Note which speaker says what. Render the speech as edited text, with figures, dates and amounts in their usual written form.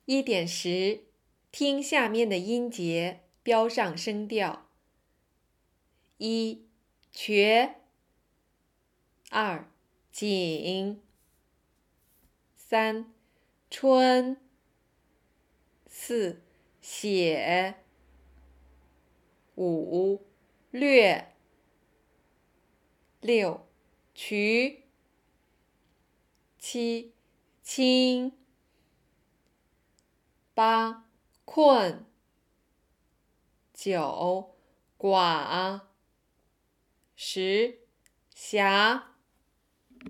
Speaker 1: 1.10，听下面的音节，标上声调。1. 瘸 2. 紧 3. 春 4. 写 5. 略 6. 渠 7. 清 8. 困 9. 寡 10. 狭